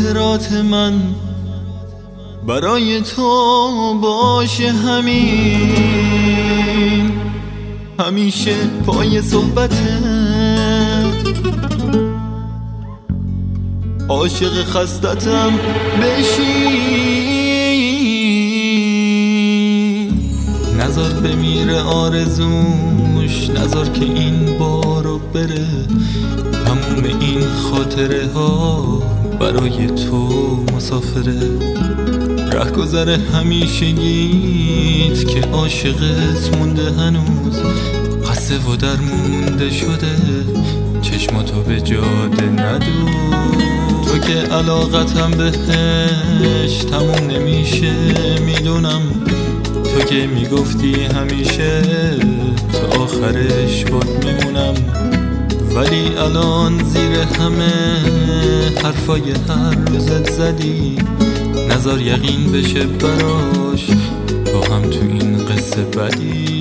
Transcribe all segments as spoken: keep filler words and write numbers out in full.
خاطرات من برای تو باشه همین، همیشه پای صحبته. عاشق خستتم بشی، نذار بمیره آرزوش، نذار که این بارو بره. تموم این خاطره ها برای تو مسافره. رهگذر همیشگیت که عاشقت مونده هنوز، قصه و درمونده شده، چشماتو به جاده ندو. تو که علاقتم بهش تموم نمیشه میدونم، تو که میگفتی همیشه تا آخرش باد میمونم. ولی الان زیر همه حرفای هر روزت زدی، نظر یقین بشه براش با هم تو این قصه بدی.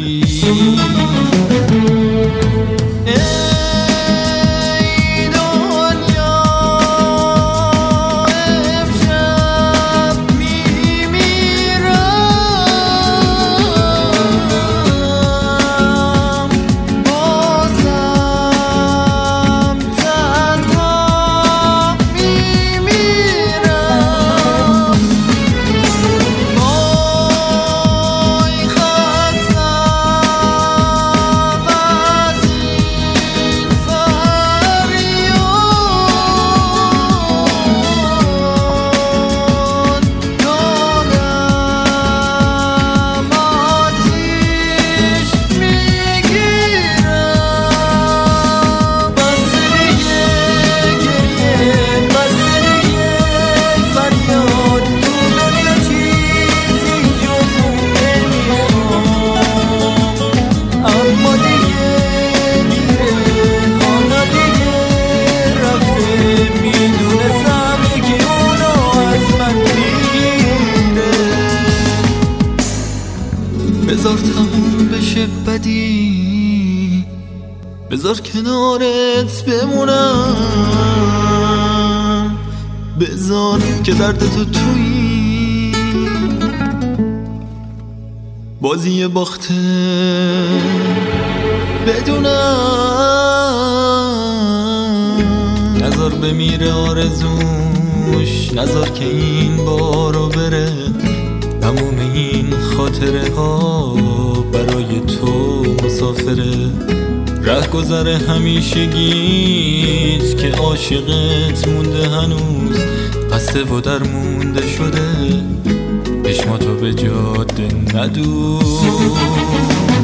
بذار تموم بشه بدی، بذار کنارت بمونم، بذار که درد تو تویی بازی باخته بدونم. نذار بمیره آرزوش، نذار که این بارو بره. تموم این خاطره ها برای تو مسافره. رهگذر همیشگیت که عاشقت مونده هنوز، قصه و درمونده شده، چشماتو به جاده ندو.